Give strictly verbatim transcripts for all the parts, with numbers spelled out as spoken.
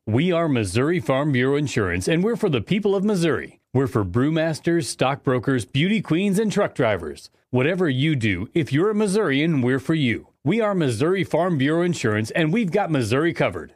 We are Missouri Farm Bureau Insurance, and we're for the people of Missouri. We're for brewmasters, stockbrokers, beauty queens, and truck drivers. Whatever you do, if you're a Missourian, we're for you. We are Missouri Farm Bureau Insurance, and we've got Missouri covered.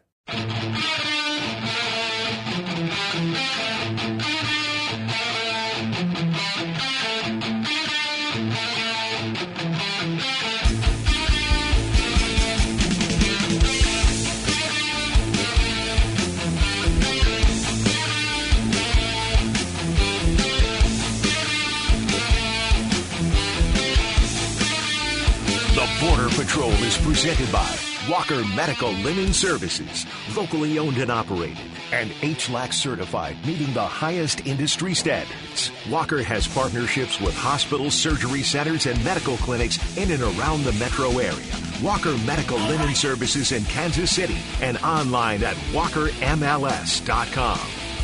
Border Patrol is presented by Walker Medical Linen Services, locally owned and operated, and H L A C certified, meeting the highest industry standards. Walker has partnerships with hospitals, surgery centers, and medical clinics in and around the metro area. Walker Medical Linen Services in Kansas City and online at walker M L S dot com.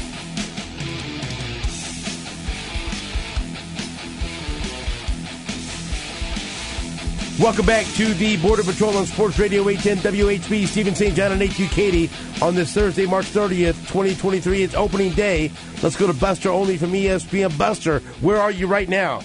Welcome back to the Border Patrol on Sports Radio eight ten W H B. Stephen Saint John and A Q Katie on this Thursday, March thirtieth, twenty twenty-three. It's opening day. Let's go to Buster Olney from E S P N. Buster, where are you right now?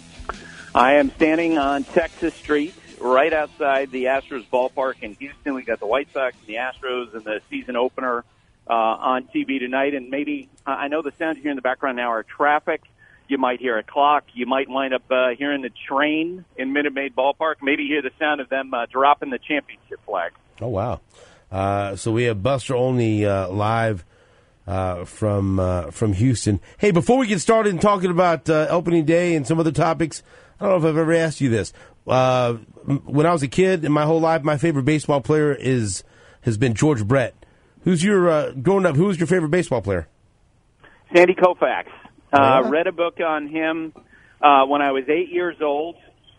I am standing on Texas Street, right outside the Astros ballpark in Houston. We got the White Sox and the Astros and the season opener uh, on T V tonight. And maybe, I know the sounds you hear in the background now are traffic. You might hear a clock. You might wind up uh, hearing the train in Minute Maid Ballpark. Maybe hear the sound of them uh, dropping the championship flag. Oh, wow. Uh, so we have Buster Olney uh, live uh, from uh, from Houston. Hey, before we get started and talking about uh, opening day and some other topics, I don't know if I've ever asked you this. Uh, when I was a kid, in my whole life, my favorite baseball player is has been George Brett. Who's your, uh, growing up, who was your favorite baseball player? Sandy Koufax. Uh, yeah. Read a book on him uh, when I was eight years old,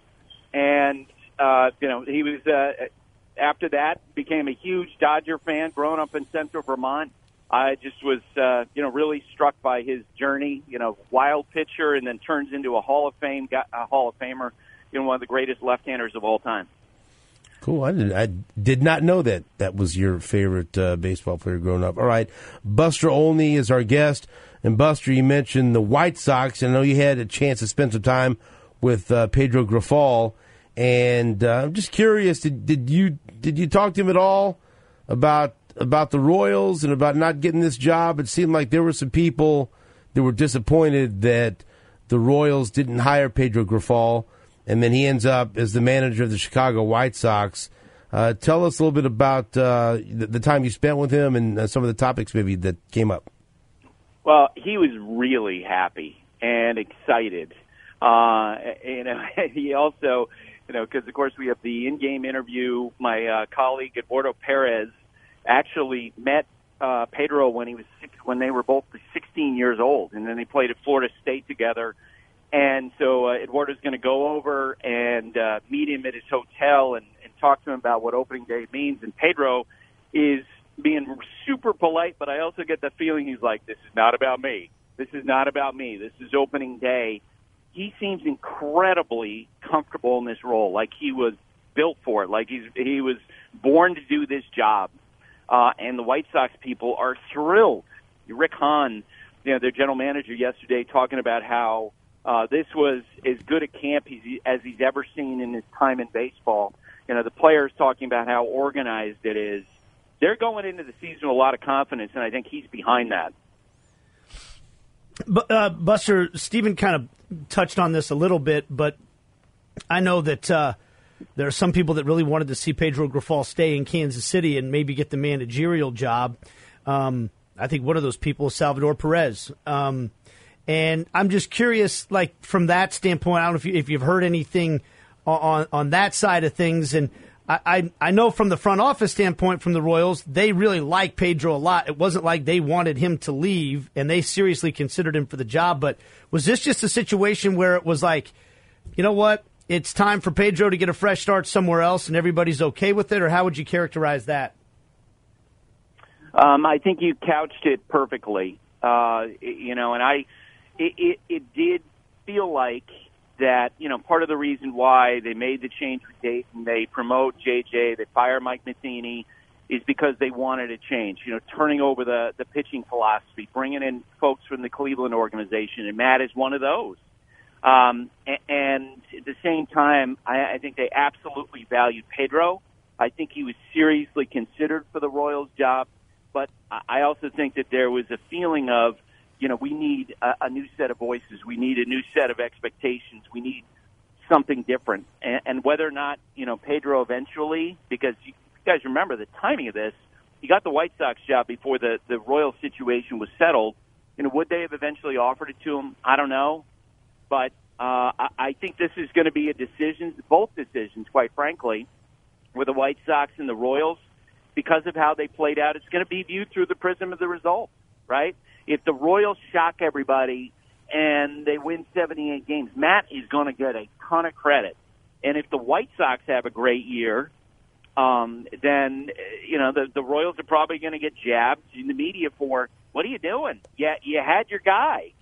and uh, you know he was. Uh, after that, became a huge Dodger fan. Growing up in Central Vermont, I just was uh, you know really struck by his journey. You know, wild pitcher, and then turns into a Hall of Fame, a Hall of Famer. You know, one of the greatest left-handers of all time. Cool. I did, I did not know that that was your favorite uh, baseball player growing up. All right, Buster Olney is our guest. And, Buster, you mentioned the White Sox. I know you had a chance to spend some time with uh, Pedro Grifol. And uh, I'm just curious, did, did you did you talk to him at all about about the Royals and about not getting this job? It seemed like there were some people that were disappointed that the Royals didn't hire Pedro Grifol, and then he ends up as the manager of the Chicago White Sox. Uh, tell us a little bit about uh, the, the time you spent with him and uh, some of the topics maybe that came up. Well, he was really happy and excited. Uh, you know, he also, you know, because of course we have the in-game interview. My uh, colleague Eduardo Perez actually met uh, Pedro when he was six, when they were both sixteen years old, and then they played at Florida State together. And so uh, Eduardo's going to go over and uh, meet him at his hotel and, and talk to him about what opening day means. And Pedro is being super polite, but I also get the feeling he's like, this is not about me. This is not about me. This is opening day. He seems incredibly comfortable in this role, like he was built for it, like he's he was born to do this job. Uh, and the White Sox people are thrilled. Rick Hahn, you know, their general manager yesterday, talking about how uh, this was as good a camp as he's ever seen in his time in baseball. You know, the players talking about how organized it is. They're going into the season with a lot of confidence, and I think he's behind that. But, uh, Buster, Stephen kind of touched on this a little bit, but I know that uh, there are some people that really wanted to see Pedro Grifol stay in Kansas City and maybe get the managerial job. Um, I think one of those people is Salvador Perez. Um, and I'm just curious, like, from that standpoint, I don't know if, you, if you've heard anything on, on that side of things, and I, I know from the front office standpoint from the Royals, they really like Pedro a lot. It wasn't like they wanted him to leave, and they seriously considered him for the job. But was this just a situation where it was like, you know what, it's time for Pedro to get a fresh start somewhere else, and everybody's okay with it? Or how would you characterize that? Um, I think you couched it perfectly. Uh, you know, and I, it, it, it did feel like that, you know, part of the reason why they made the change with Dayton, they promote J J, they fire Mike Matheny, is because they wanted a change. You know, turning over the, the pitching philosophy, bringing in folks from the Cleveland organization, and Matt is one of those. Um, and, and at the same time, I, I think they absolutely valued Pedro. I think he was seriously considered for the Royals job, but I also think that there was a feeling of, you know, we need a, a new set of voices. We need a new set of expectations. We need something different. And, and whether or not, you know, Pedro eventually, because you guys remember the timing of this, he got the White Sox job before the, the Royals situation was settled. You know, would they have eventually offered it to him? I don't know. But uh, I, I think this is going to be a decision, both decisions, quite frankly, with the White Sox and the Royals. Because of how they played out, it's going to be viewed through the prism of the result, right? If the Royals shock everybody and they win seventy-eight games, Matt is going to get a ton of credit. And if the White Sox have a great year, um, then, you know, the, the Royals are probably going to get jabbed in the media for, what are you doing? Yeah, you had your guy.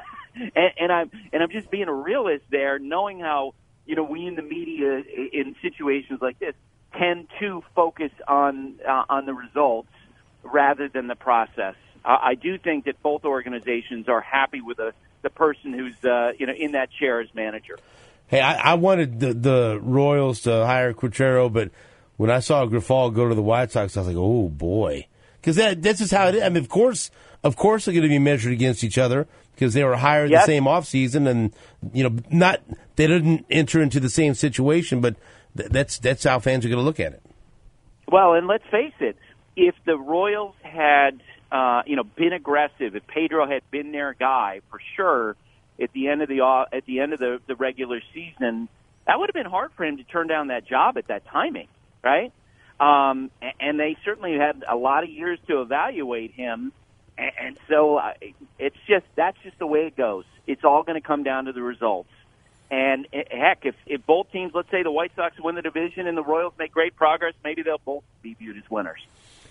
and, and I'm and I'm just being a realist there, knowing how, you know, we in the media in situations like this tend to focus on uh, on the results rather than the process. Uh, I do think that both organizations are happy with a, the person who's uh, you know in that chair as manager. Hey, I, I wanted the, the Royals to hire Quintero, but when I saw Grifol go to the White Sox, I was like, oh boy, because that that's just how it is. I mean, of course, of course, they're going to be measured against each other because they were hired yes. the same offseason, and you know, not they didn't enter into the same situation, but th- that's that's how fans are going to look at it. Well, and let's face it, if the Royals had uh, you know been aggressive, if Pedro had been their guy for sure at the end of the uh, at the end of the, the regular season, that would have been hard for him to turn down that job at that timing, right? Um, and they certainly had a lot of years to evaluate him, and so it's just that's just the way it goes. It's all going to come down to the results. And heck, if, if both teams, let's say the White Sox win the division and the Royals make great progress, maybe they'll both be viewed as winners.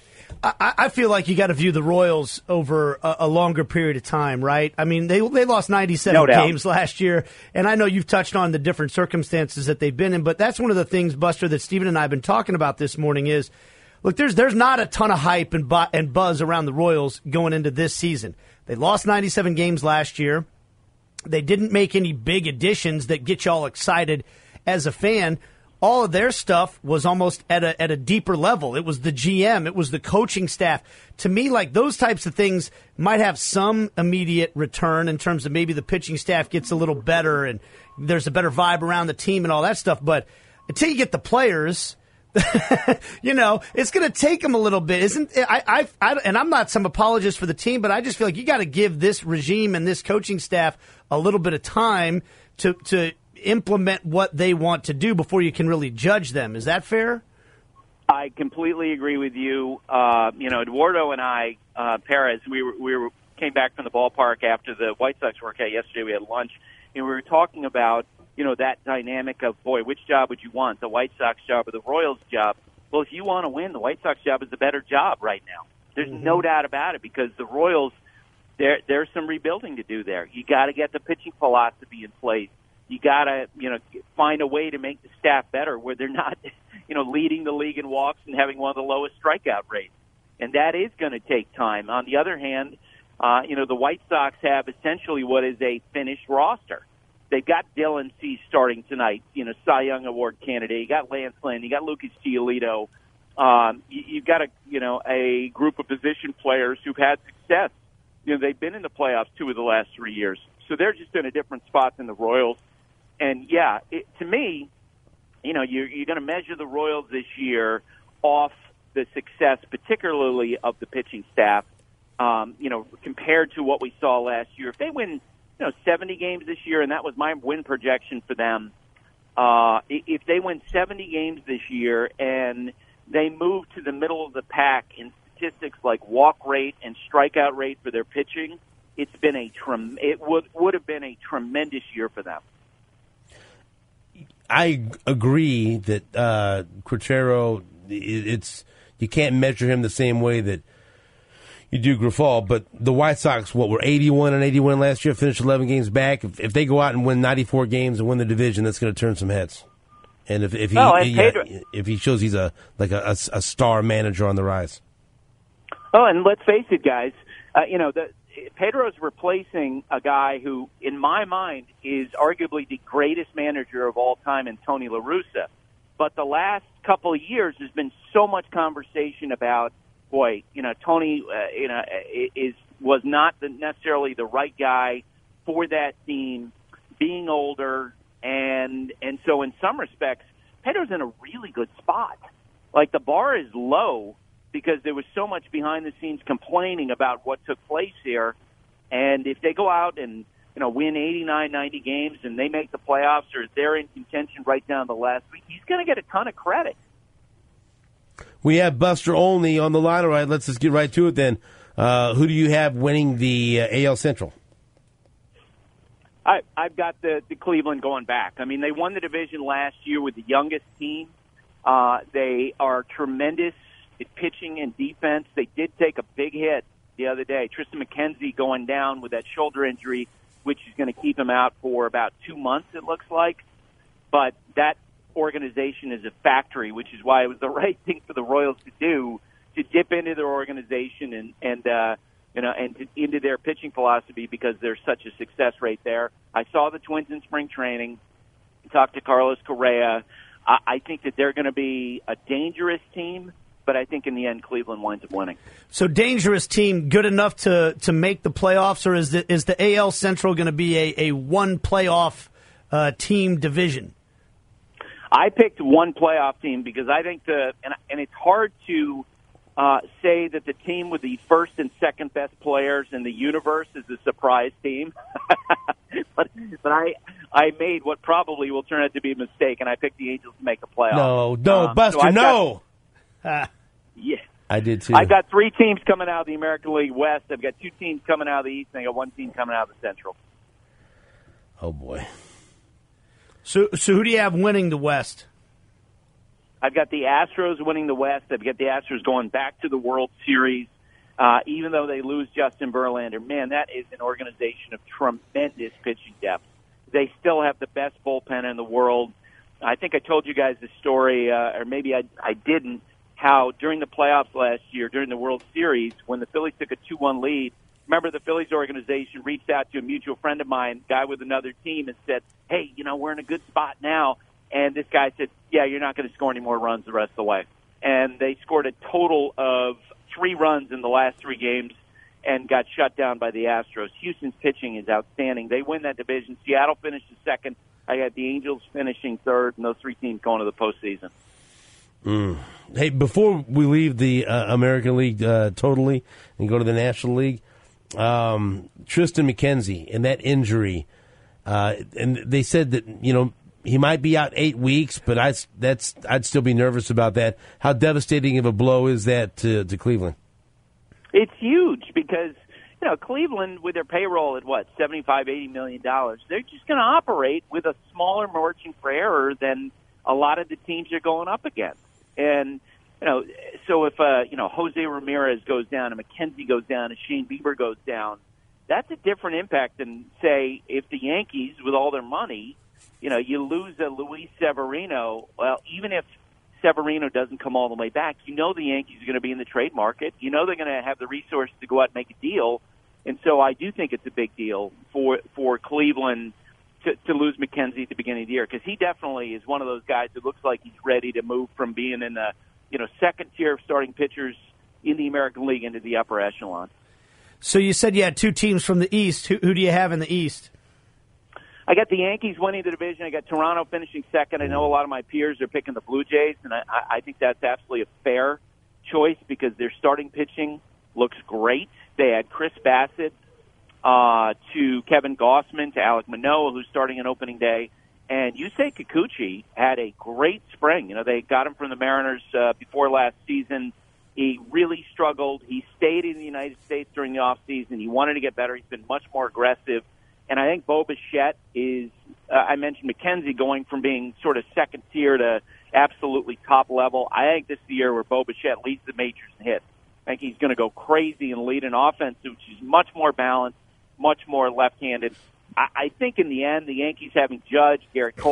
I, I feel like you got to view the Royals over a, a longer period of time, right? I mean, they they lost ninety-seven no games last year, and I know you've touched on the different circumstances that they've been in, but that's one of the things, Buster, that Stephen and I have been talking about this morning is, look, there's there's not a ton of hype and, bu- and buzz around the Royals going into this season. They lost ninety-seven games last year. They didn't make any big additions that get you all excited as a fan. All of their stuff was almost at a at a deeper level. It was the G M. It was the coaching staff. To me, like those types of things might have some immediate return in terms of maybe the pitching staff gets a little better and there's a better vibe around the team and all that stuff. But until you get the players, you know, it's going to take them a little bit. Isn't I, I, I? And I'm not some apologist for the team, but I just feel like you got to give this regime and this coaching staff a little bit of time to to. implement what they want to do before you can really judge them. Is that fair? I completely agree with you. Uh, you know, Eduardo and I, uh, Perez, we were, we were, came back from the ballpark after the White Sox workout yesterday. We had lunch, and we were talking about, you know, that dynamic of, boy, which job would you want, the White Sox job or the Royals job? Well, if you want to win, the White Sox job is the better job right now. There's mm-hmm. no doubt about it, because the Royals, there there's some rebuilding to do there. You got to get the pitching philosophy in place. You got to, you know, find a way to make the staff better where they're not, you know, leading the league in walks and having one of the lowest strikeout rates. And that is going to take time. On the other hand, uh, you know, the White Sox have essentially what is a finished roster. They've got Dylan Cease starting tonight, you know, Cy Young Award candidate. You got Lance Lynn. You got Lucas Giolito. Um, you, you've got a, you know, a group of position players who've had success. You know, they've been in the playoffs two of the last three years. So they're just in a different spot than the Royals. And, yeah, it, to me, you know, you're, you're going to measure the Royals this year off the success, particularly of the pitching staff, um, you know, compared to what we saw last year. If they win, you know, seventy games this year, and that was my win projection for them, uh, if they win seventy games this year and they move to the middle of the pack in statistics like walk rate and strikeout rate for their pitching, it's been a trem- it would would have been a tremendous year for them. I agree that uh, Quintero, it's you can't measure him the same way that you do Grifol, but the White Sox, what, were eighty-one and eighty-one last year, finished eleven games back. If, if they go out and win ninety-four games and win the division, that's going to turn some heads. And if, if he Oh, and he- Pedro- if he shows he's a like a, a, a star manager on the rise. Oh, and let's face it, guys. Uh, you know, the, Pedro's replacing a guy who, in my mind, is arguably the greatest manager of all time in Tony La Russa. But the last couple of years, there's been so much conversation about, boy, you know, Tony, uh, you know, is was not the, necessarily the right guy for that team, being older, and and so in some respects, Pedro's in a really good spot. Like the bar is low because there was so much behind the scenes complaining about what took place here, and if they go out and you know win eighty-nine, ninety games and they make the playoffs or they're in contention right down the last week, he's going to get a ton of credit. We have Buster Olney on the line. All right, let's just get right to it then. Uh, who do you have winning the uh, A L Central? I, I've got the, the Cleveland going back. I mean, they won the division last year with the youngest team. Uh, they are tremendous at pitching and defense. They did take a big hit the other day. Tristan McKenzie going down with that shoulder injury, which is going to keep him out for about two months, it looks like. But that organization is a factory, which is why it was the right thing for the Royals to do, to dip into their organization and, and uh, you know, and to, into their pitching philosophy because there's such a success rate there. I saw the Twins in spring training, talked to Carlos Correa. I, I think that they're going to be a dangerous team, but I think in the end Cleveland winds up winning. So dangerous team, good enough to, to make the playoffs, or is the, is the A L Central going to be a, a one playoff uh, team division? I picked one playoff team because I think the and, and it's hard to uh, say that the team with the first and second best players in the universe is a surprise team. but but I I made what probably will turn out to be a mistake, and I picked the Angels to make the playoffs. No, no, Um, Buster, so no. Got, yeah, I did too. I got three teams coming out of the American League West. I've got two teams coming out of the East, and I got one team coming out of the Central. Oh boy. So so who do you have winning the West? I've got the Astros winning the West. I've got the Astros going back to the World Series, uh, even though they lose Justin Verlander. Man, that is an organization of tremendous pitching depth. They still have the best bullpen in the world. I think I told you guys the story, uh, or maybe I, I didn't, how during the playoffs last year, during the World Series, when the Phillies took a two one lead, remember the Phillies organization reached out to a mutual friend of mine, guy with another team, and said, hey, you know, we're in a good spot now. And this guy said, yeah, you're not going to score any more runs the rest of the way. And they scored a total of three runs in the last three games and got shut down by the Astros. Houston's pitching is outstanding. They win that division. Seattle finished second. I got the Angels finishing third, and those three teams going to the postseason. Mm. Hey, before we leave the uh, American League uh, totally and go to the National League, um, Tristan McKenzie and that injury, uh, and they said that, you know, he might be out eight weeks, but I, that's, I'd still be nervous about that. How devastating of a blow is that to, to Cleveland? It's huge because, you know, Cleveland, with their payroll at, what, seventy-five, eighty million dollars, they're just going to operate with a smaller margin for error than a lot of the teams they're going up against. And, you know, so if, uh, you know, Jose Ramirez goes down and McKenzie goes down and Shane Bieber goes down, that's a different impact than, say, if the Yankees, with all their money, you know, you lose a Luis Severino. Well, even if Severino doesn't come all the way back, you know the Yankees are going to be in the trade market. You know they're going to have the resources to go out and make a deal. And so I do think it's a big deal for for Cleveland to, to lose McKenzie at the beginning of the year, because he definitely is one of those guys that looks like he's ready to move from being in the, you know, second tier of starting pitchers in the American League into the upper echelon. So you said you had two teams from the East. Who, who do you have in the East? I got the Yankees winning the division. I got Toronto finishing second. I know a lot of my peers are picking the Blue Jays, and I, I think that's absolutely a fair choice because their starting pitching looks great. They had Chris Bassett uh, to Kevin Gausman to Alek Manoah, who's starting on opening day, and Yusei Kikuchi had a great spring. You know, they got him from the Mariners uh, before last season. He really struggled. He stayed in the United States during the offseason. He wanted to get better. He's been much more aggressive. And I think Bo Bichette is, uh, I mentioned McKenzie going from being sort of second tier to absolutely top level. I think this is the year where Bo Bichette leads the majors in hits. I think he's going to go crazy and lead an offense which is much more balanced, much more left-handed. I, I think in the end, the Yankees having Judge, Garrett Cole,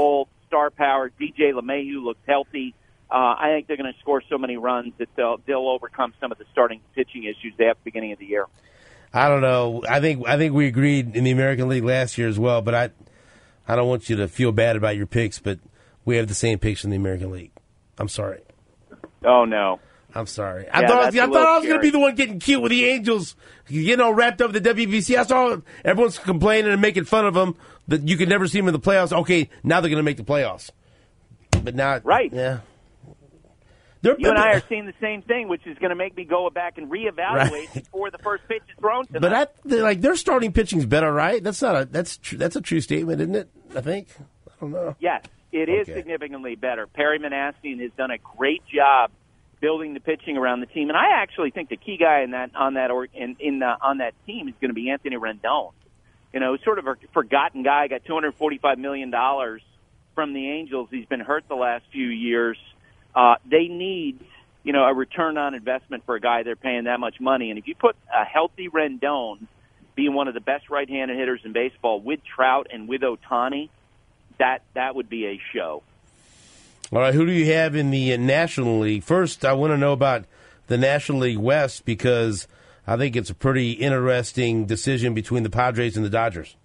star power. D J LeMahieu looks healthy. Uh, I think they're going to score so many runs that they'll, they'll overcome some of the starting pitching issues they have at the beginning of the year. I don't know. I think I think we agreed in the American League last year as well, but I I don't want you to feel bad about your picks, but we have the same picks in the American League. I'm sorry. Oh, no. I'm sorry. I yeah, thought I was, I thought I was going to scary. be the one getting cute with the Angels, getting all wrapped up with the W B C. I saw everyone's complaining and making fun of them that you could never see them in the playoffs. Okay, now they're going to make the playoffs. But now, right. Yeah. They're, you and I are seeing the same thing, which is going to make me go back and reevaluate right. before the first pitch is thrown tonight. But I, they're like their starting pitching's better, right? That's not a that's tr- that's a true statement, isn't it? I think. I don't know. Yes, it is okay. significantly better. Perry Manassian has done a great job building the pitching around the team, and I actually think the key guy in that on that or in, in uh, on that team is going to be Anthony Rendon. You know, sort of a forgotten guy. Got two hundred forty-five million dollars from the Angels. He's been hurt the last few years. Uh, they need, you know, a return on investment for a guy they're paying that much money. And if you put a healthy Rendon, being one of the best right-handed hitters in baseball, with Trout and with Ohtani, that that would be a show. All right, who do you have in the National League? First, I want to know about the National League West because I think it's a pretty interesting decision between the Padres and the Dodgers.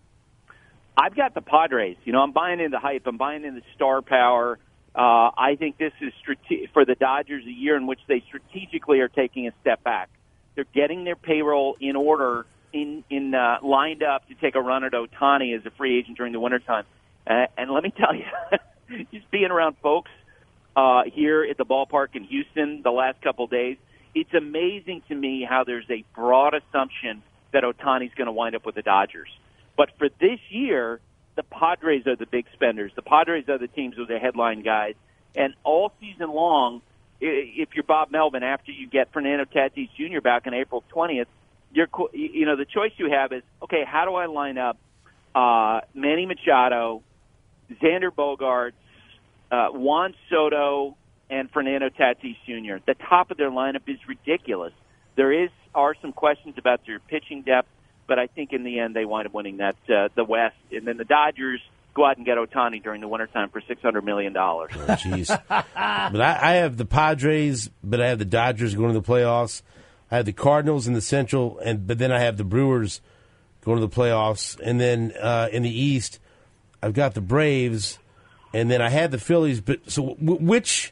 I've got the Padres. You know, I'm buying into hype. I'm buying into star power. Uh, I think this is strate- for the Dodgers a year in which they strategically are taking a step back. They're getting their payroll in order, in in uh, lined up to take a run at Ohtani as a free agent during the wintertime. Uh, and let me tell you, just being around folks uh, here at the ballpark in Houston the last couple of days, it's amazing to me how there's a broad assumption that Ohtani's going to wind up with the Dodgers. But for this year, the Padres are the big spenders. The Padres are the teams with the headline guys. And all season long, if you're Bob Melvin, after you get Fernando Tatis Junior back on April twentieth, you're, you know, the choice you have is, okay, how do I line up uh, Manny Machado, Xander Bogaerts, uh, Juan Soto, and Fernando Tatis Junior? The top of their lineup is ridiculous. There is are some questions about their pitching depth, but I think in the end they wind up winning that uh, the West. And then the Dodgers go out and get Ohtani during the wintertime for six hundred million dollars. Oh, jeez. But I, I have the Padres, but I have the Dodgers going to the playoffs. I have the Cardinals in the Central, and but then I have the Brewers going to the playoffs. And then uh, in the East, I've got the Braves, and then I had the Phillies. But so w- which,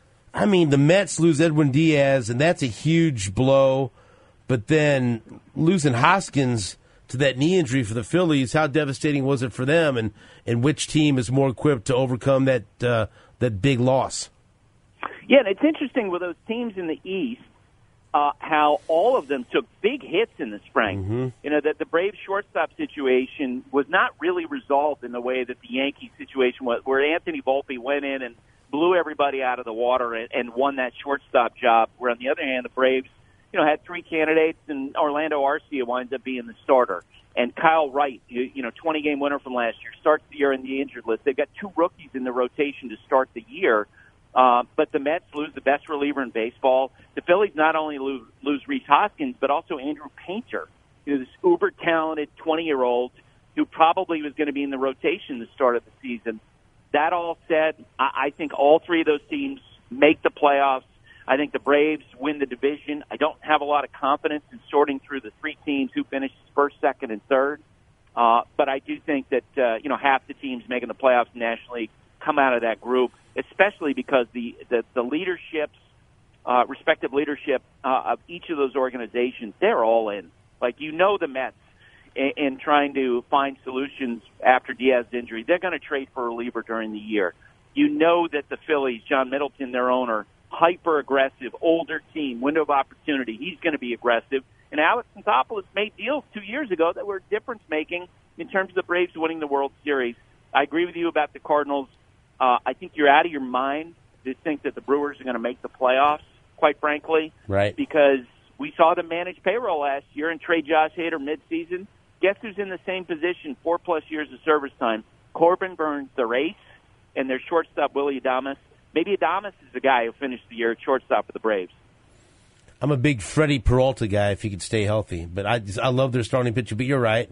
I mean, the Mets lose Edwin Diaz, and that's a huge blow. But then losing Hoskins to that knee injury for the Phillies, how devastating was it for them? And, and which team is more equipped to overcome that uh, that big loss? Yeah, and it's interesting with those teams in the East, uh, how all of them took big hits in the spring. Mm-hmm. You know, that the Braves shortstop situation was not really resolved in the way that the Yankees situation was, where Anthony Volpe went in and blew everybody out of the water and, and won that shortstop job, where on the other hand, the Braves, you know, had three candidates, and Orlando Arcia winds up being the starter. And Kyle Wright, you, you know, twenty-game winner from last year, starts the year in the injured list. They've got two rookies in the rotation to start the year. Uh, but the Mets lose the best reliever in baseball. The Phillies not only lose, lose Rhys Hoskins, but also Andrew Painter, you know, this uber-talented twenty-year-old who probably was going to be in the rotation the start of the season. That all said, I, I think all three of those teams make the playoffs. I think the Braves win the division. I don't have a lot of confidence in sorting through the three teams who finished first, second, and third. Uh, but I do think that, uh, you know, half the teams making the playoffs in the National League come out of that group, especially because the, the, the leaderships, uh, respective leadership uh, of each of those organizations, they're all in. Like, you know, the Mets in, in trying to find solutions after Diaz's injury, they're going to trade for a reliever during the year. You know that the Phillies, John Middleton, their owner, hyper-aggressive, older team, window of opportunity. He's going to be aggressive. And Alex Anthopoulos made deals two years ago that were difference-making in terms of the Braves winning the World Series. I agree with you about the Cardinals. Uh, I think you're out of your mind to think that the Brewers are going to make the playoffs, quite frankly. Right. Because we saw them manage payroll last year and trade Josh Hader midseason. Guess who's in the same position, four-plus years of service time? Corbin Burns, their ace, and their shortstop, Willie Adames. Maybe Adames is the guy who finished the year at shortstop for the Braves. I'm a big Freddie Peralta guy if he could stay healthy. But I just, I love their starting pitcher. But you're right.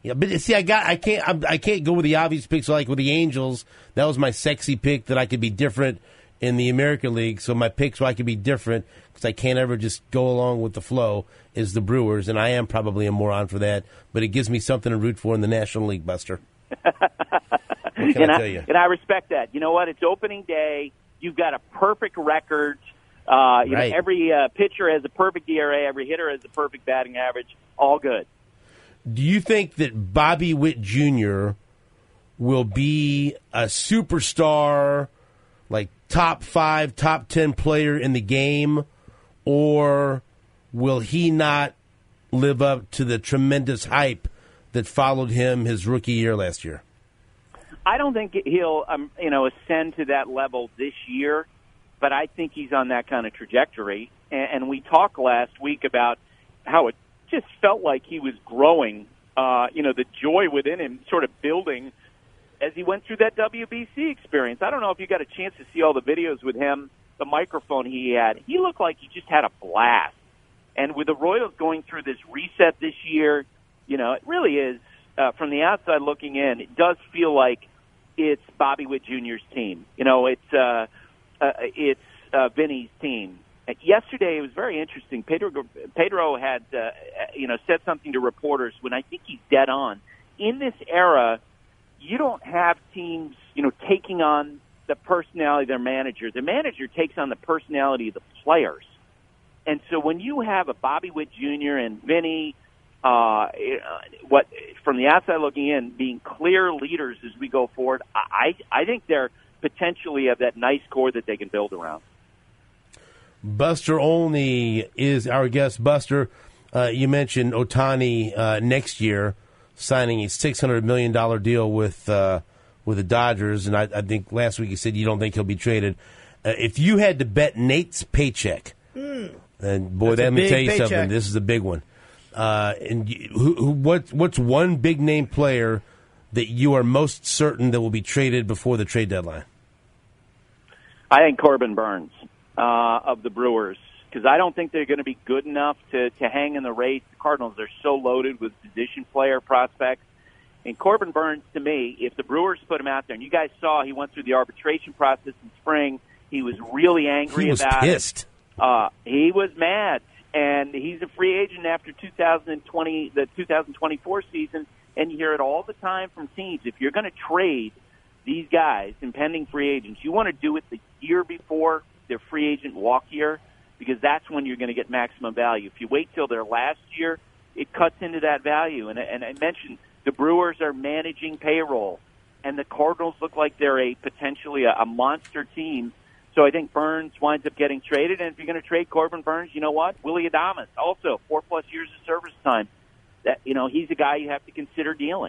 Yeah, but see, I got, I can't, I, I can't go with the obvious picks like with the Angels. That was my sexy pick that I could be different in the American League. So my pick, so I could be different because I can't ever just go along with the flow, is the Brewers, and I am probably a moron for that. But it gives me something to root for in the National League, Buster. What can and I I tell you? And I respect that. You know what? It's opening day. You've got a perfect record. Uh, you Right. know, every uh, pitcher has a perfect E R A. Every hitter has a perfect batting average. All good. Do you think that Bobby Witt Junior will be a superstar, like top five, top ten player in the game, or will he not live up to the tremendous hype that followed him his rookie year last year? I don't think he'll, um, you know, ascend to that level this year, but I think he's on that kind of trajectory. And, and we talked last week about how it just felt like he was growing, uh, you know, the joy within him sort of building as he went through that W B C experience. I don't know if you got a chance to see all the videos with him, the microphone he had. He looked like he just had a blast. And with the Royals going through this reset this year, you know, it really is, uh, from the outside looking in, it does feel like it's Bobby Witt Junior's team. You know, it's uh, uh, it's uh, Vinny's team. Yesterday, it was very interesting. Pedro, Pedro had, uh, you know, said something to reporters when I think he's dead on. In this era, you don't have teams, you know, taking on the personality of their manager. The manager takes on the personality of the players. And so when you have a Bobby Witt Junior and Vinny, uh, what from the outside looking in, being clear leaders as we go forward, I, I think they're potentially have that nice core that they can build around. Buster Olney is our guest. Buster, uh, you mentioned Ohtani uh, next year signing a six hundred million dollars deal with uh, with the Dodgers, and I, I think last week you said you don't think he'll be traded. Uh, if you had to bet Nate's paycheck, mm. and boy, let me tell you paycheck. something, this is a big one. Uh, and you, who, who, what, what's one big name player that you are most certain that will be traded before the trade deadline? I think Corbin Burns. Uh, of the Brewers, because I don't think they're going to be good enough to, to hang in the race. The Cardinals are so loaded with position player prospects. And Corbin Burns, to me, if the Brewers put him out there, and you guys saw he went through the arbitration process in spring, he was really angry he was about pissed. it. Uh, he was mad, and he's a free agent after two thousand twenty, the two thousand twenty-four season, and you hear it all the time from teams. If you're going to trade these guys, impending free agents, you want to do it the year before their free agent walk year, because that's when you're going to get maximum value. If you wait till their last year, it cuts into that value. And, and I mentioned the Brewers are managing payroll, and the Cardinals look like they're a potentially a, a monster team. So I think Burns winds up getting traded. And if you're going to trade Corbin Burns, you know what? Willie Adames, also four plus years of service time. That you know he's a guy you have to consider dealing.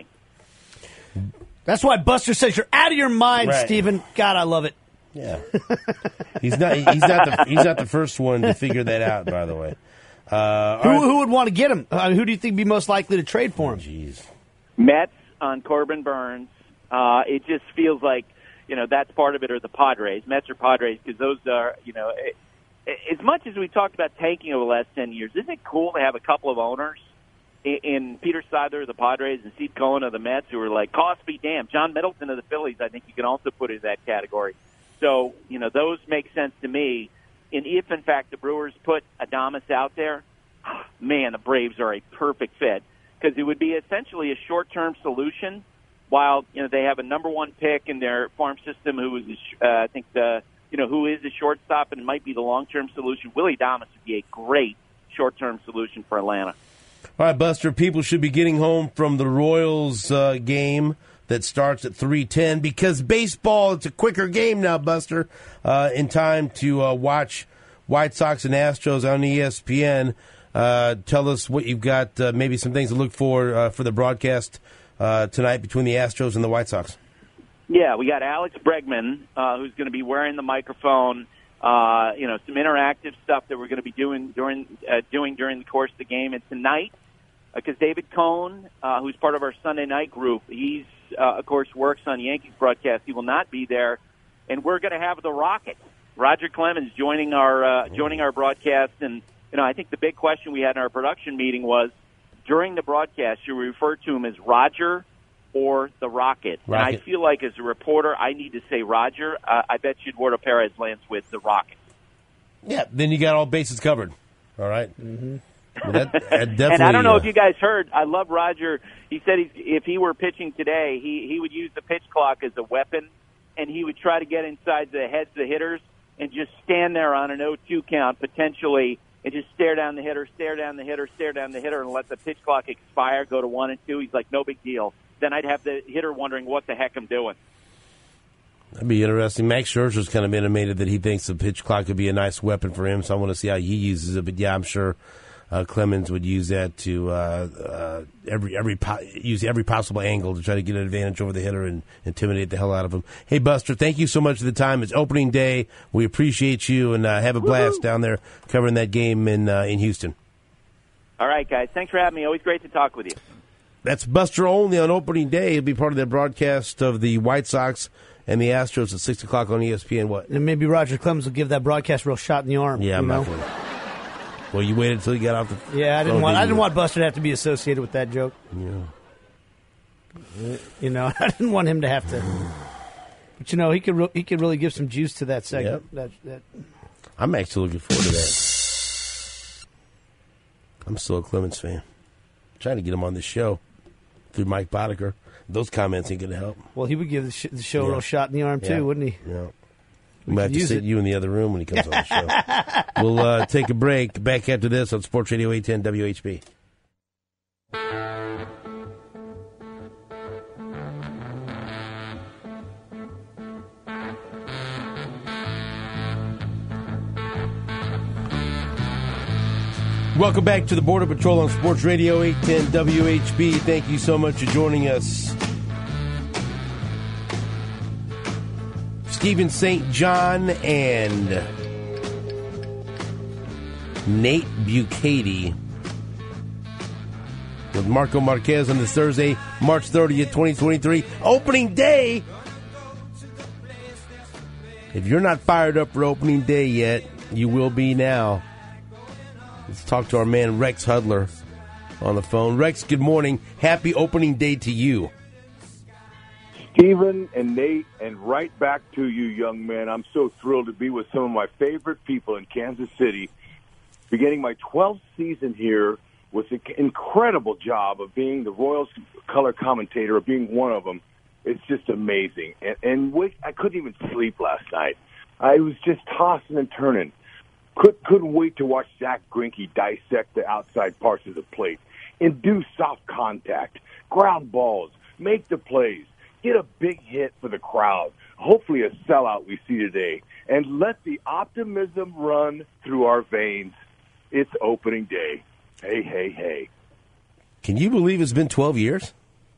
That's why Buster says you're out of your mind, Right. Stephen. God, I love it. Yeah, he's not. He's not the. He's not the first one to figure that out. By the way, uh, Who, all right. who would want to get him? Uh, who do you think would be most likely to trade for him? Jeez. Mets on Corbin Burns. Uh, it just feels like, you know, that's part of it, or the Padres. Mets or Padres, because those are, you know, it, as much as we talked about tanking over the last ten years, isn't it cool to have a couple of owners in, in Peter Seidler of the Padres and Steve Cohen of the Mets who are like, cost be damned. John Middleton of the Phillies, I think you can also put in that category. So, you know, those make sense to me. And if, in fact, the Brewers put Adames out there, man, the Braves are a perfect fit, because it would be essentially a short-term solution while, you know, they have a number one pick in their farm system who is, uh, I think, the, you know, who is a shortstop and might be the long-term solution. Willie Adames would be a great short-term solution for Atlanta. All right, Buster, people should be getting home from the Royals uh, game that starts at three ten, because baseball, it's a quicker game now, Buster, uh, in time to uh, watch White Sox and Astros on E S P N. Uh, tell us what you've got, uh, maybe some things to look for uh, for the broadcast uh, tonight between the Astros and the White Sox. Yeah, we got Alex Bregman, uh, who's going to be wearing the microphone. Uh, you know, some interactive stuff that we're going to be doing during uh, doing during the course of the game. And tonight, because uh, David Cohn, uh, who's part of our Sunday night group, he's uh, of course works on Yankees broadcast. He will not be there, and we're going to have the Rocket, Roger Clemens, joining our uh, joining our broadcast. And you know, I think the big question we had in our production meeting was, during the broadcast, you refer to him as Roger or the Rocket. Rocket. And I feel like as a reporter, I need to say Roger. Uh, I bet you Eduardo Perez lands with the Rocket. Yeah, then you got all bases covered. All right. Mm-hmm. Well, that, that definitely, and I don't know uh, if you guys heard, I love Roger. He said he's, if he were pitching today, he, he would use the pitch clock as a weapon, and he would try to get inside the heads of the hitters and just stand there on an oh two count potentially and just stare down the hitter, stare down the hitter, stare down the hitter, and let the pitch clock expire, go to one and two. He's like, no big deal. Then I'd have the hitter wondering what the heck I'm doing. That'd be interesting. Max Scherzer's kind of intimated that he thinks the pitch clock could be a nice weapon for him, so I want to see how he uses it. But, yeah, I'm sure uh, Clemens would use that to uh, uh, every every po- use every possible angle to try to get an advantage over the hitter and intimidate the hell out of him. Hey, Buster, thank you so much for the time. It's opening day. We appreciate you, and uh, have a blast Woo-hoo. down there covering that game in uh, in Houston. All right, guys. Thanks for having me. Always great to talk with you. That's Buster Olney on opening day. He'll be part of the broadcast of the White Sox and the Astros at six o'clock on E S P N. What? And maybe Roger Clemens will give that broadcast a real shot in the arm. Yeah, I'm you know? not going to. Well, you waited until you got off the. Yeah, I didn't want. I didn't want Buster to have to be associated with that joke. Yeah. You know, I didn't want him to have to. But you know, he could. Re- he could really give some juice to that segment. Yep. That, that. I'm actually looking forward to that. I'm still a Clemens fan. I'm trying to get him on this show through Mike Boddicker. Those comments ain't going to help. Well, he would give the, sh- the show yeah. a real shot in the arm, too, yeah. wouldn't he? Yeah. We might have to sit it. you in the other room when he comes on the show. We'll uh, take a break. Back after this on Sports Radio eight ten W H B. Welcome back to the Border Patrol on Sports Radio eight ten W H B. Thank you so much for joining us. Stephen Saint John and Nate Bukaty with Marco Marquez on this Thursday, March thirtieth, twenty twenty-three. Opening day! If you're not fired up for opening day yet, you will be now. Let's talk to our man Rex Hudler on the phone. Rex, good morning. Happy opening day to you. Stephen and Nate, and right back to you, young man. I'm so thrilled to be with some of my favorite people in Kansas City, beginning my twelfth season here with an incredible job of being the Royals color commentator, of being one of them. It's just amazing. And, and wait, I couldn't even sleep last night. I was just tossing and turning. Could, couldn't wait to watch Zach Greinke dissect the outside parts of the plate, induce soft contact, ground balls, make the plays, get a big hit for the crowd, hopefully a sellout we see today, and let the optimism run through our veins. It's opening day. Hey, hey, hey. Can you believe it's been twelve years?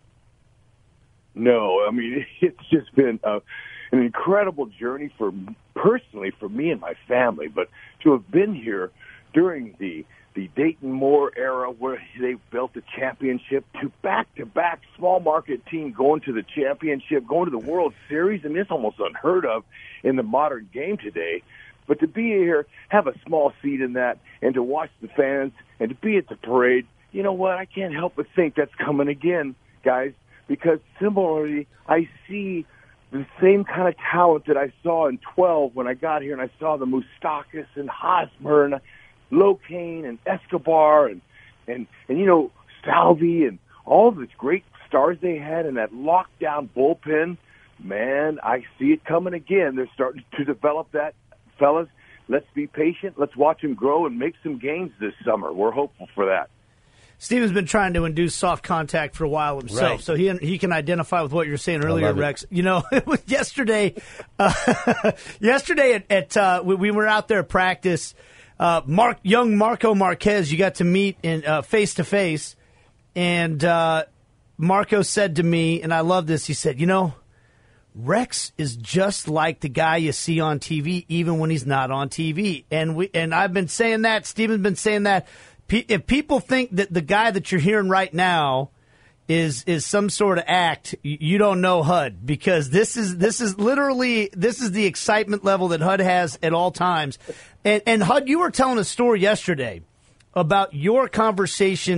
No, I mean, it's just been a, an incredible journey for personally for me and my family, but to have been here during the the Dayton Moore era where they built the championship, to back-to-back small market team going to the championship, going to the World Series. I mean, it's almost unheard of in the modern game today. But to be here, have a small seat in that, and to watch the fans, and to be at the parade, you know what? I can't help but think that's coming again, guys, because similarly, I see the same kind of talent that I saw in twelve when I got here, and I saw the Moustakas and Hosmer and Locane and Escobar and, and, and, you know, Salvi and all the great stars they had in that lockdown bullpen. Man, I see it coming again. They're starting to develop that, fellas. Let's be patient. Let's watch them grow and make some gains this summer. We're hopeful for that. Steven's been trying to induce soft contact for a while himself, right. so he he can identify with what you're saying earlier, Rex. You know, it was yesterday. Uh, yesterday at, at uh, we, we were out there at practice. Uh, Mark, young Marco Marquez, you got to meet in uh, face to face, and uh, Marco said to me, and I love this. He said, "You know, Rex is just like the guy you see on T V, even when he's not on T V." And we and I've been saying that. Steven's been saying that. If people think that the guy that you're hearing right now is is some sort of act, you don't know H U D, because this is this is literally this is the excitement level that H U D has at all times. And, and H U D, you were telling a story yesterday about your conversation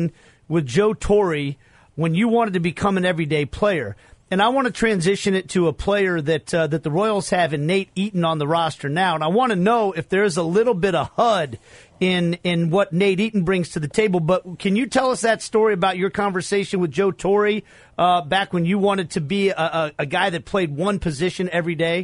with Joe Torre when you wanted to become an everyday player. And I want to transition it to a player that uh, that the Royals have in Nate Eaton on the roster now. And I want to know if there's a little bit of H U D in in what Nate Eaton brings to the table. But can you tell us that story about your conversation with Joe Torre uh, back when you wanted to be a, a, a guy that played one position every day?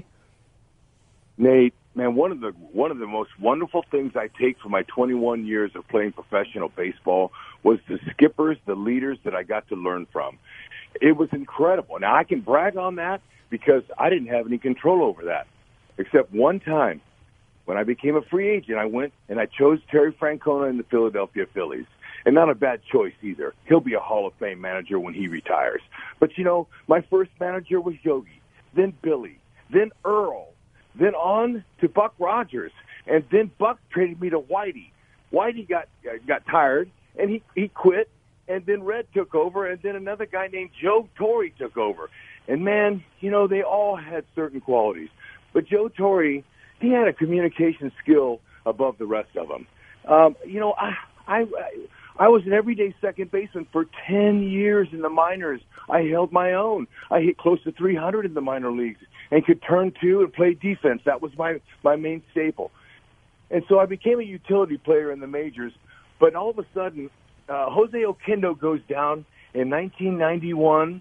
Nate, man, one of the one of the most wonderful things I take from my twenty-one years of playing professional baseball was the skippers, the leaders that I got to learn from. It was incredible. Now, I can brag on that because I didn't have any control over that, except one time when I became a free agent, I went and I chose Terry Francona in the Philadelphia Phillies. And not a bad choice either. He'll be a Hall of Fame manager when he retires. But, you know, my first manager was Yogi, then Billy, then Earl, then on to Buck Rogers, and then Buck traded me to Whitey. Whitey got uh, got tired, and he, he quit. And then Red took over, and then another guy named Joe Torre took over. And, man, you know, they all had certain qualities. But Joe Torre, he had a communication skill above the rest of them. Um, you know, I, I I was an everyday second baseman for ten years in the minors. I held my own. I hit close to three hundred in the minor leagues and could turn two and play defense. That was my, my main staple. And so I became a utility player in the majors. But all of a sudden, Uh, Jose Oquendo goes down in nineteen ninety-one,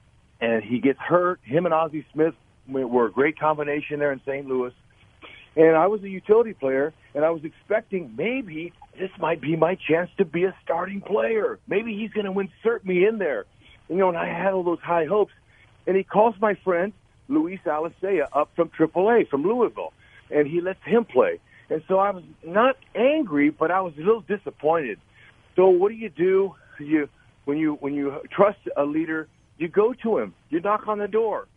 and he gets hurt. Him and Ozzie Smith were a great combination there in Saint Louis. And I was a utility player, and I was expecting maybe this might be my chance to be a starting player. Maybe he's going to insert me in there. You know, and I had all those high hopes. And he calls my friend, Luis Alicea, up from triple A, from Louisville, and he lets him play. And so I was not angry, but I was a little disappointed. So what do you do? You when you when you trust a leader, you go to him. You knock on the door.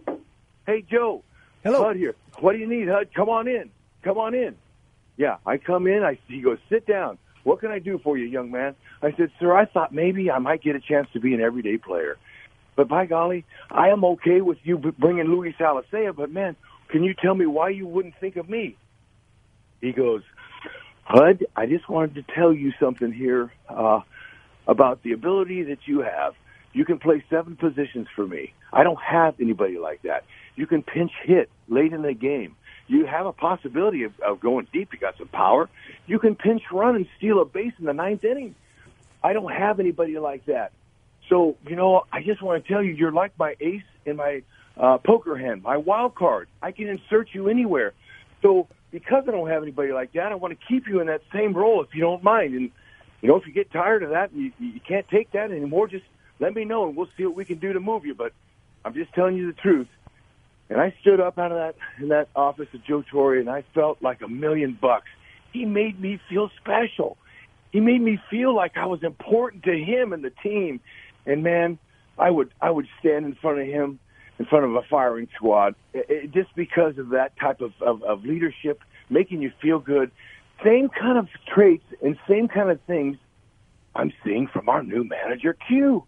Hey, Joe. Hello. Hud here. What do you need, Hud? Come on in. Come on in. Yeah, I come in. I he goes, sit down. What can I do for you, young man? I said, sir, I thought maybe I might get a chance to be an everyday player. But by golly, I am okay with you bringing Luis Alicea, but, man, can you tell me why you wouldn't think of me? He goes, Hud, I just wanted to tell you something here uh, about the ability that you have. You can play seven positions for me. I don't have anybody like that. You can pinch hit late in the game. You have a possibility of, of going deep. You got some power. You can pinch run and steal a base in the ninth inning. I don't have anybody like that. So, you know, I just want to tell you, you're like my ace in my uh, poker hand, my wild card. I can insert you anywhere. So because I don't have anybody like that, I want to keep you in that same role if you don't mind. And, you know, if you get tired of that and you, you can't take that anymore, just let me know and we'll see what we can do to move you. But I'm just telling you the truth. And I stood up out of that in that office of Joe Torre, and I felt like a million bucks. He made me feel special. He made me feel like I was important to him and the team. And, man, I would I would stand in front of him, in front of a firing squad, it, it, just because of that type of, of, of leadership, making you feel good. Same kind of traits and same kind of things I'm seeing from our new manager, Q.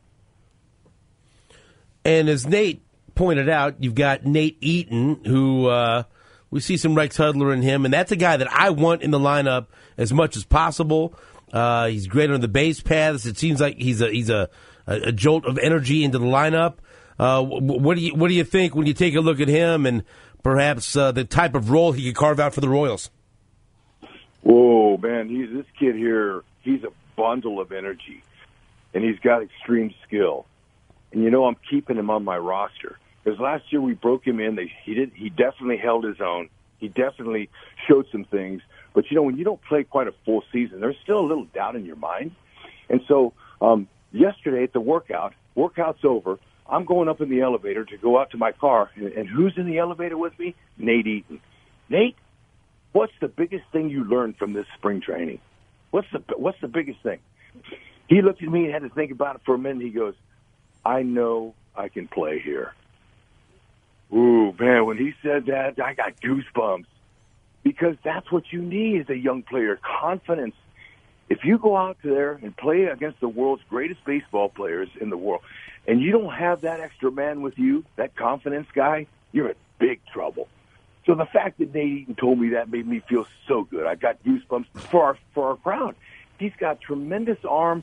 And as Nate pointed out, you've got Nate Eaton, who uh, we see some Rex Hudler in him, and that's a guy that I want in the lineup as much as possible. Uh, he's great on the base paths. It seems like he's a he's a, a jolt of energy into the lineup. Uh, what do you what do you think when you take a look at him and perhaps uh, the type of role he could carve out for the Royals? Whoa, man, he's this kid here. He's a bundle of energy, and he's got extreme skill. And you know, I'm keeping him on my roster because last year we broke him in. They, he did. He definitely held his own. He definitely showed some things. But you know, when you don't play quite a full season, there's still a little doubt in your mind. And so, um, yesterday at the workout, workout's over. I'm going up in the elevator to go out to my car, and, and who's in the elevator with me? Nate Eaton. Nate, what's the biggest thing you learned from this spring training? What's the What's the biggest thing? He looked at me and had to think about it for a minute. He goes, I know I can play here. Ooh, man, when he said that, I got goosebumps because that's what you need as a young player, confidence. If you go out there and play against the world's greatest baseball players in the world and you don't have that extra man with you, that confidence guy, you're in big trouble. So the fact that Nate Eaton told me that made me feel so good. I got goosebumps for our, for our crowd. He's got tremendous arm.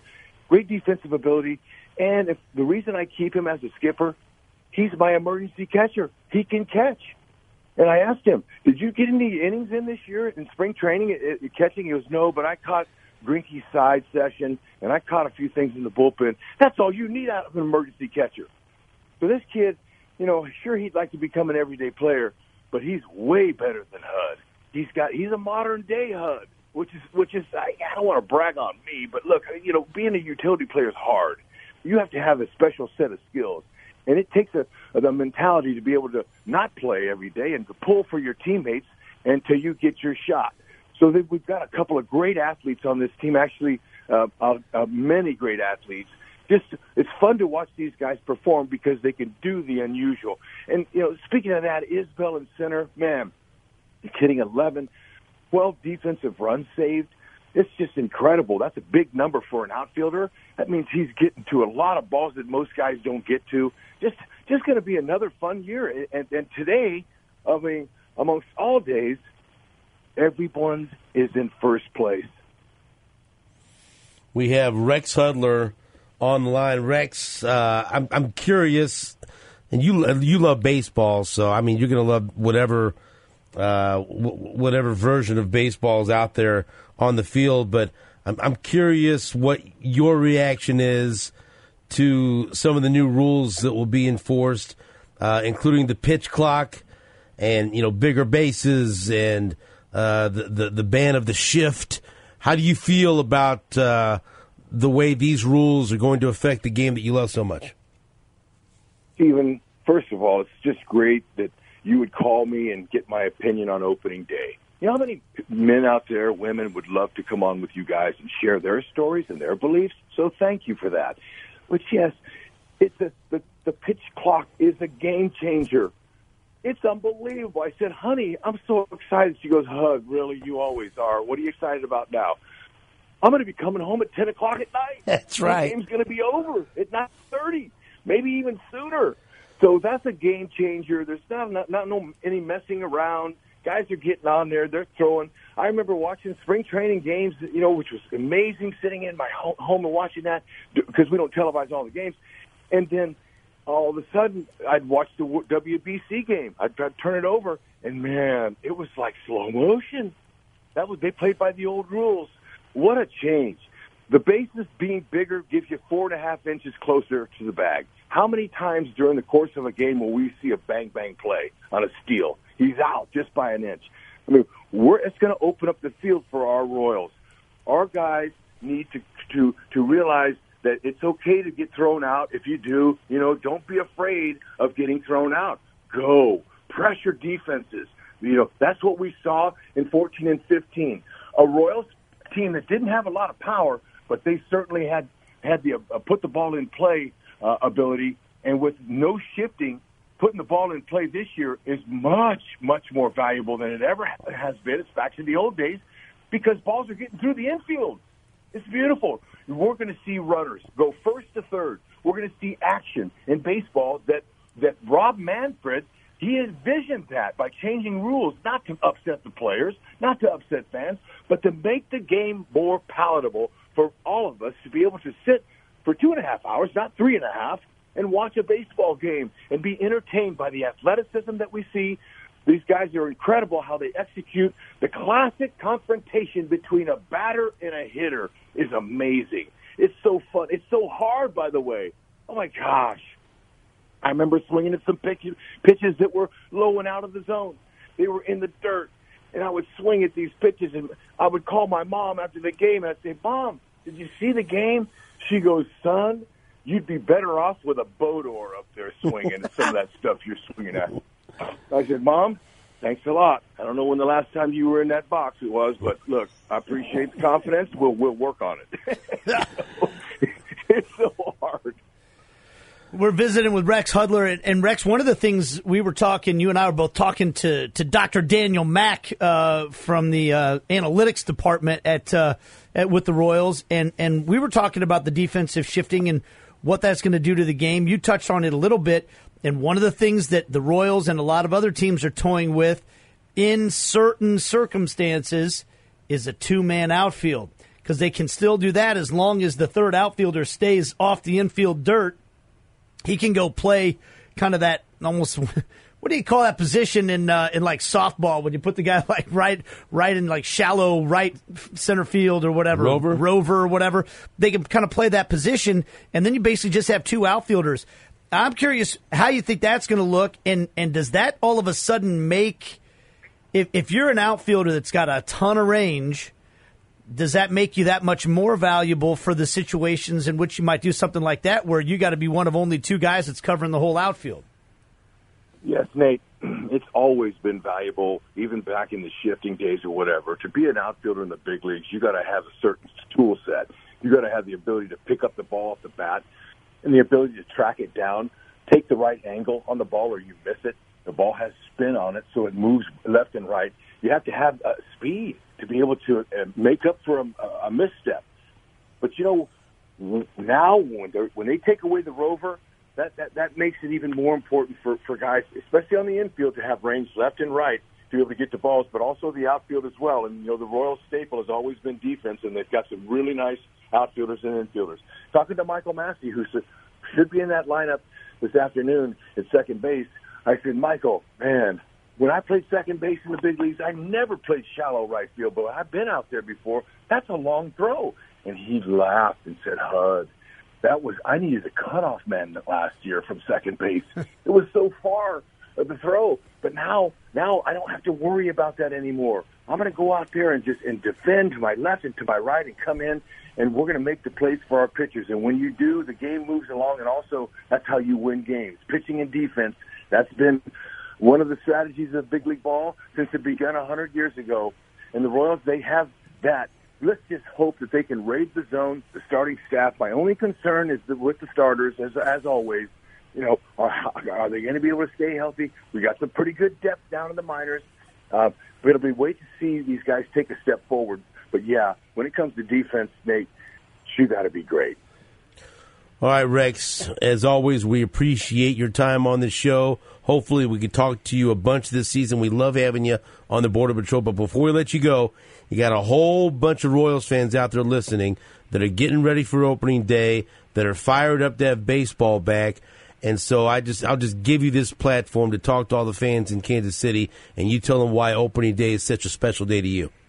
great defensive ability. And if the reason I keep him as a skipper, he's my emergency catcher. He can catch. And I asked him, did you get any innings in this year in spring training at, at catching? He goes, no, but I caught Greinke's side session, and I caught a few things in the bullpen. That's all you need out of an emergency catcher. So this kid, you know, sure, he'd like to become an everyday player, but he's way better than Hud. He's got he's a modern day Hud, which is which is I, I don't want to brag on me, but look, you know, being a utility player is hard. You have to have a special set of skills, and it takes a the mentality to be able to not play every day and to pull for your teammates until you get your shot. So that we've got a couple of great athletes on this team, actually uh, uh, uh, many great athletes. Just it's fun to watch these guys perform because they can do the unusual. And, you know, speaking of that, Isbell in center, man, he's hitting eleven, twelve defensive runs saved. It's just incredible. That's a big number for an outfielder. That means he's getting to a lot of balls that most guys don't get to. Just just going to be another fun year. And, and today, I mean, amongst all days, everyone is in first place. We have Rex Hudler on the line. Rex, uh, I'm I'm curious, and you you love baseball, so I mean you're going to love whatever uh, w- whatever version of baseball is out there on the field. But I'm I'm curious what your reaction is to some of the new rules that will be enforced, uh, including the pitch clock, and you know bigger bases and uh, the, the the ban of the shift. How do you feel about uh, the way these rules are going to affect the game that you love so much? Stephen, first of all, it's just great that you would call me and get my opinion on opening day. You know how many men out there, women, would love to come on with you guys and share their stories and their beliefs? So thank you for that. But yes, it's a, the, the pitch clock is a game changer. It's unbelievable. I said, honey, I'm so excited. She goes, Hug, really? You always are. What are you excited about now? I'm going to be coming home at ten o'clock at night. That's right. The game's going to be over at nine thirty, maybe even sooner. So that's a game changer. There's not, not, not no any messing around. Guys are getting on there. They're throwing. I remember watching spring training games, you know, which was amazing, sitting in my home and watching that because we don't televise all the games. And then all of a sudden, I'd watch the W B C game. I'd, I'd turn it over, and, man, it was like slow motion. That was They played by the old rules. What a change. The bases being bigger gives you four and a half inches closer to the bag. How many times during the course of a game will we see a bang-bang play on a steal? He's out just by an inch. I mean, we're, it's going to open up the field for our Royals. Our guys need to to to realize that it's okay to get thrown out. If you do, you know, don't be afraid of getting thrown out. Go. Pressure defenses. You know, that's what we saw in fourteen and fifteen. A Royals team that didn't have a lot of power, but they certainly had, had the uh, put the ball in play uh, ability, and with no shifting, putting the ball in play this year is much, much more valuable than it ever has been. It's back to the old days because balls are getting through the infield. It's beautiful. We're going to see runners go first to third. We're going to see action in baseball that, that Rob Manfred, he envisioned that by changing rules, not to upset the players, not to upset fans, but to make the game more palatable for all of us to be able to sit for two and a half hours, not three and a half, and watch a baseball game and be entertained by the athleticism that we see. These guys are incredible how they execute. The classic confrontation between a batter and a hitter is amazing. It's so fun. It's so hard, by the way. Oh, my gosh. I remember swinging at some pitches, pitches that were low and out of the zone. They were in the dirt, and I would swing at these pitches, and I would call my mom after the game, and I'd say, Mom, did you see the game? She goes, son, you'd be better off with a boat oar up there swinging at some of that stuff you're swinging at. I said, Mom, thanks a lot. I don't know when the last time you were in that box it was, but look, I appreciate the confidence. We'll we'll work on it. It's so hard. We're visiting with Rex Hudler, and, and Rex, one of the things we were talking, you and I were both talking to, to Doctor Daniel Mack uh, from the uh, analytics department at, uh, at with the Royals, and, and we were talking about the defensive shifting and what that's going to do to the game. You touched on it a little bit, and one of the things that the Royals and a lot of other teams are toying with in certain circumstances is a two-man outfield. because they can still do that as long as the third outfielder stays off the infield dirt. He can go play kind of that almost, what do you call that position in uh, in like softball when you put the guy like right right in like shallow right center field or whatever, rover, rover or whatever. They can kind of play that position, and then you basically just have two outfielders. I'm curious how you think that's going to look, and, and does that all of a sudden make, if, if you're an outfielder that's got a ton of range, does that make you that much more valuable for the situations in which you might do something like that where you got to be one of only two guys that's covering the whole outfield? Yes, Nate, it's always been valuable, even back in the shifting days or whatever. To be an outfielder in the big leagues, you got to have a certain tool set. You got to have the ability to pick up the ball off the bat, and the ability to track it down, take the right angle on the ball or you miss it. The ball has spin on it, so it moves left and right. You have to have uh, speed to be able to uh, make up for a, a misstep. But, you know, now when, when they take away the rover, that, that, that makes it even more important for, for guys, especially on the infield, to have range left and right to be able to get the balls, but also the outfield as well. And, you know, the Royals staple has always been defense, and they've got some really nice outfielders and infielders. Talking to Michael Massey, who should be in that lineup this afternoon at second base, I said, Michael, man, when I played second base in the big leagues, I never played shallow right field, but I've been out there before. That's a long throw. And he laughed and said, Hud, that was, I needed a cutoff man last year from second base. It was so far of the throw. But now, now I don't have to worry about that anymore. I'm going to go out there and just and defend to my left and to my right and come in, and we're going to make the plays for our pitchers. And when you do, the game moves along, and also that's how you win games. Pitching and defense, that's been one of the strategies of big league ball since it began one hundred years ago. And the Royals, they have that. Let's just hope that they can raid the zone, the starting staff. My only concern is that with the starters, as as always, you know, are, are they going to be able to stay healthy? We got some pretty good depth down in the minors. Uh, but it'll be wait to see these guys take a step forward. But, yeah, when it comes to defense, Nate, you got to be great. All right, Rex, as always, we appreciate your time on the show. Hopefully we can talk to you a bunch this season. We love having you on the Border Patrol. But before we let you go, you got a whole bunch of Royals fans out there listening that are getting ready for opening day, that are fired up to have baseball back. And so I just, I'll just give you this platform to talk to all the fans in Kansas City, and you tell them why opening day is such a special day to you.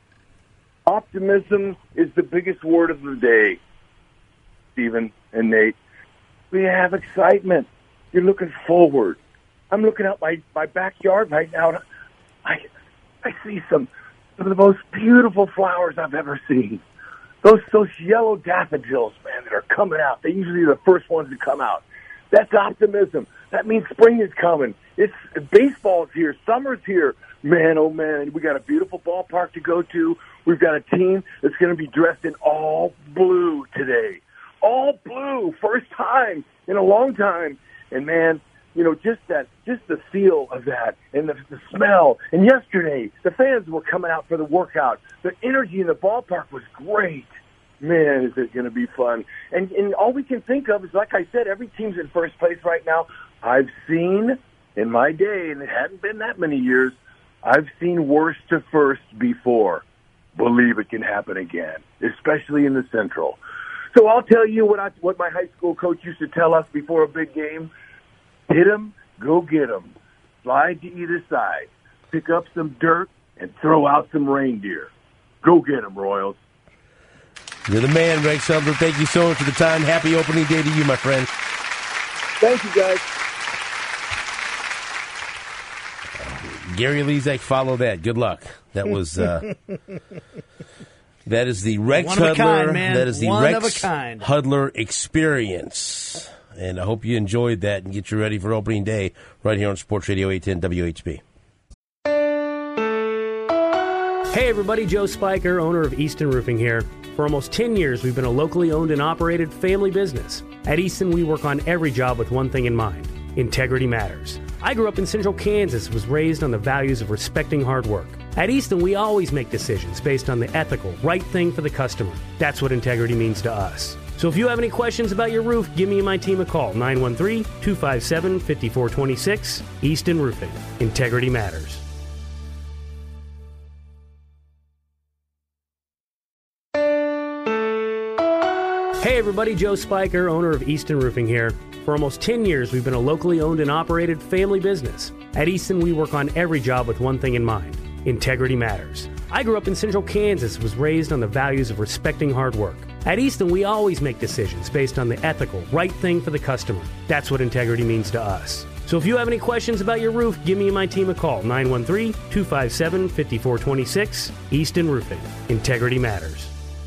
Optimism is the biggest word of the day, Stephen and Nate. We have excitement. You're looking forward. I'm looking out my, my backyard right now. I I see some, some of the most beautiful flowers I've ever seen. Those those yellow daffodils, man, that are coming out. They're usually the first ones to come out. That's optimism. That means spring is coming. It's baseball's here. Summer's here. Man, oh man, we got a beautiful ballpark to go to. We've got a team that's going to be dressed in all blue today. All blue, first time in a long time. And man, you know, just that, just the feel of that and the, the smell. And yesterday, the fans were coming out for the workout. The energy in the ballpark was great. Man, is it going to be fun. And, and all we can think of is, like I said, every team's in first place right now. I've seen in my day, and it hadn't been that many years, I've seen worst to first before. Believe it can happen again, especially in the Central. So I'll tell you what I, what my high school coach used to tell us before a big game. Hit 'em, go get 'em. Slide to either side. Pick up some dirt and throw out some reindeer. Go get 'em, Royals. You're the man, Rex Hudler. Thank you so much for the time. Happy opening day to you, my friend. Thank you, guys. Gary Lezak, follow that. Good luck. That was uh, that is the Rex One of a Hudler. kind, man. That is the One of Rex a kind. Hudler experience. And I hope you enjoyed that and get you ready for opening day right here on Sports Radio eight ten W H B. Hey everybody, Joe Spiker, owner of Easton Roofing here. For almost ten years, we've been a locally owned and operated family business. At Easton, we work on every job with one thing in mind: integrity matters. I grew up in Central Kansas, was raised on the values of respecting hard work. At Easton, we always make decisions based on the ethical, right thing for the customer. That's what integrity means to us. So if you have any questions about your roof, give me and my team a call, nine one three, two five seven, five four two six. Easton Roofing. Integrity matters. Hey everybody, Joe Spiker, owner of Easton Roofing here. For almost ten years, we've been a locally owned and operated family business. At Easton, we work on every job with one thing in mind: integrity matters. I grew up in central Kansas, was raised on the values of respecting hard work. At Easton, we always make decisions based on the ethical, right thing for the customer. That's what integrity means to us. So if you have any questions about your roof, give me and my team a call, nine one three, two five seven, five four two six. Easton Roofing. Integrity matters.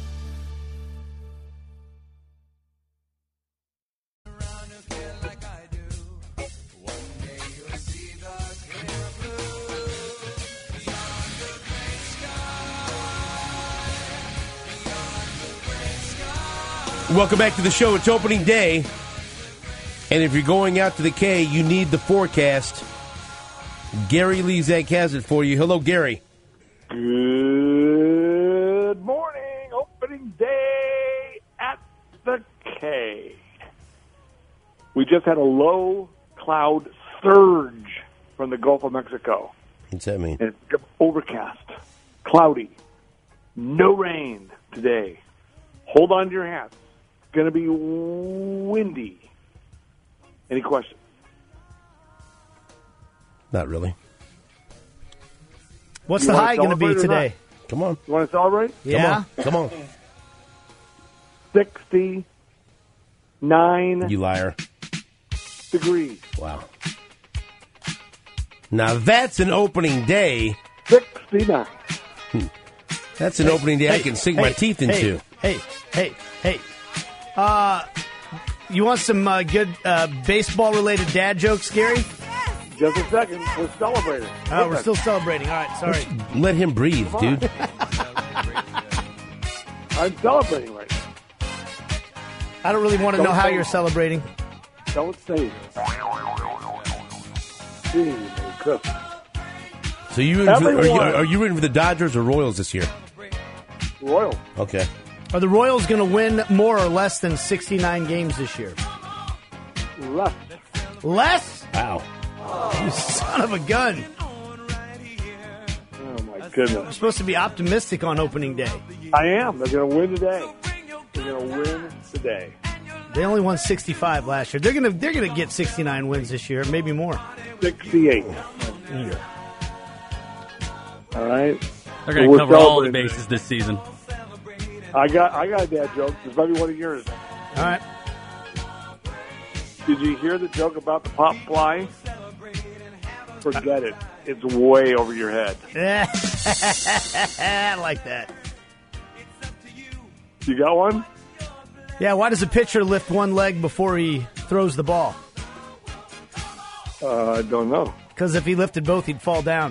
Welcome back to the show. It's opening day. And if you're going out to the K, you need the forecast. Gary Lezak has it for you. Hello, Gary. Good morning. Opening day at the K. We just had a low cloud surge from the Gulf of Mexico. What's that mean? And it's overcast, cloudy, no rain today. Hold on to your hats. It's going to be windy. Any questions? Not really. What's You the wanna high going to be celebrate or today? Come on. You want to celebrate? Yeah. Come on. sixty-nine You liar. degrees. Wow. Now that's an opening day. sixty-nine. That's an opening day I Hey, can sink hey, my teeth into. Hey, hey, hey, hey. Uh, you want some uh, good uh, baseball-related dad jokes, Gary? Just a second. We're celebrating. Oh, we're still celebrating. All right, sorry. Let him breathe, dude. I'm celebrating right now. I don't really want to Don't know how say you're it. celebrating. Don't say it. Gee, Merry Christmas. So you rooting for, are, you, Everyone. are you rooting for the Dodgers or Royals this year? Royal. Okay. Are the Royals going to win more or less than sixty-nine games this year? Left. Less? Wow. You son of a gun. Oh, my goodness. You're supposed to be optimistic on opening day. I am. They're going to win today. They're going to win today. They only won sixty-five last year. They're going to they're going to get sixty-nine wins this year, maybe more. sixty-eight. All right. They're going to We're cover all the celebrating. bases this season. I got I got a dad joke. It's probably one of yours. All right. Did you hear the joke about the pop fly? Forget it. It's way over your head. I like that. You got one? Yeah, why does a pitcher lift one leg before he throws the ball? Uh, I don't know. Because if he lifted both, he'd fall down.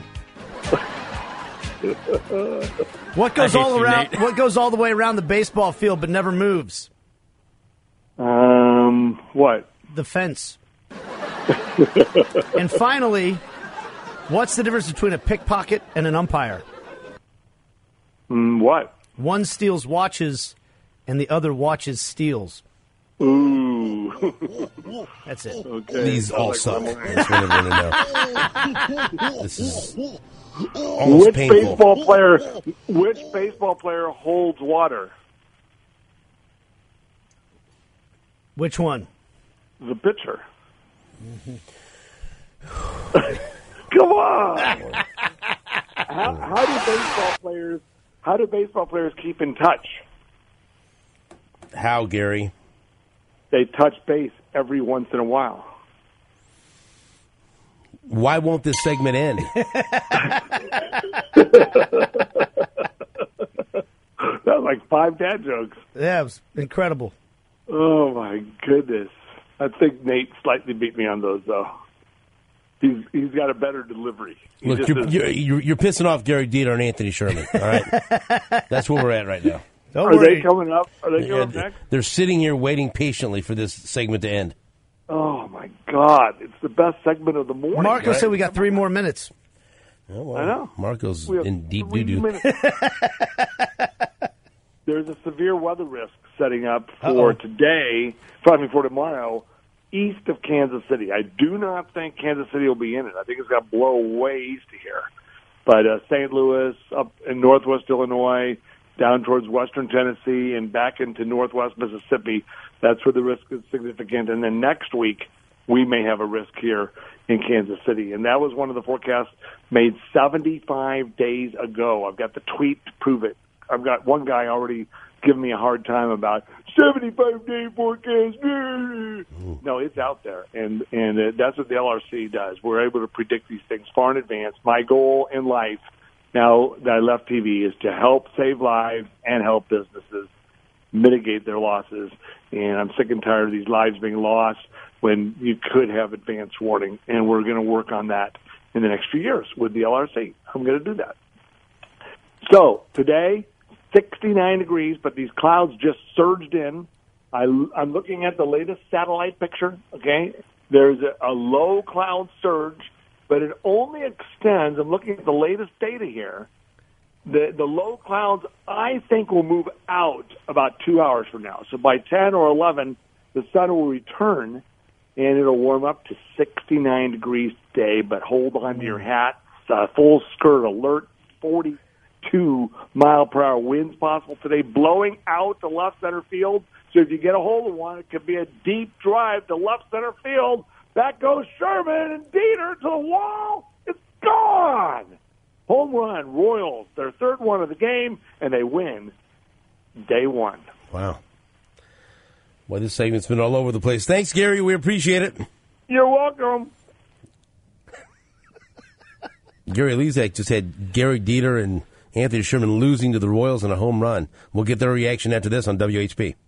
What goes I hate all you, around? Nate. What goes all the way around the baseball field but never moves? Um, what? The fence. And finally, what's the difference between a pickpocket and an umpire? Mm, what? One steals watches, and the other watches steals. Ooh. That's it. Okay. These all Sounds suck. like one That's what I want to know. This is almost Which painful. baseball player? Which baseball player holds water? Which one? The pitcher. Come on. how, how do baseball players? How do baseball players keep in touch? How, Gary? They touch base every once in a while. Why won't this segment end? That was like five dad jokes. Yeah, it was incredible. Oh my goodness! I think Nate slightly beat me on those though. He's he's got a better delivery. He Look, just you're, is- you're, you're, you're pissing off Gary Dieter and Anthony Sherman, all right? That's where we're at right now. Don't Are worry. they coming up? Are they coming Yeah, up next? they're sitting here waiting patiently for this segment to end. Oh my God! It's the best segment of the morning. Marco right? said we got three more minutes. Oh, well, I know. Marco's We have in deep three doo-doo. minutes. There's a severe weather risk setting up for Uh-oh. today, probably for tomorrow, east of Kansas City. I do not think Kansas City will be in it. I think it's going to blow way east of here. But uh, Saint Louis, up in northwest Illinois, down towards western Tennessee and back into northwest Mississippi. That's where the risk is significant. And then next week, we may have a risk here in Kansas City. And that was one of the forecasts made seventy-five days ago. I've got the tweet to prove it. I've got one guy already giving me a hard time about seventy-five day forecast. No, it's out there. And, and uh, that's what the L R C does. We're able to predict these things far in advance. My goal in life now that I left T V is to help save lives and help businesses mitigate their losses. And I'm sick and tired of these lives being lost when you could have advance warning. And we're going to work on that in the next few years with the L R C. I'm going to do that. So today, sixty-nine degrees, but these clouds just surged in. I, I'm looking at the latest satellite picture, okay? There's a, a low cloud surge, but it only extends. I'm looking at the latest data here. The, the low clouds, I think, will move out about two hours from now. So by ten or eleven, the sun will return, and it'll warm up to sixty-nine degrees today, but hold on to your hat. Uh, full skirt alert, forty-two mile per hour winds possible today, blowing out to left center field. So if you get a hold of one, it could be a deep drive to left center field. That goes Sherman and Dieter to the wall. It's gone. Home run, Royals, their third one of the game, and they win day one. Wow. Well, this segment's been all over the place. Thanks, Gary. We appreciate it. You're welcome. Gary Lezak just had Gary Dieter and Anthony Sherman losing to the Royals in a home run. We'll get their reaction after this on W H P.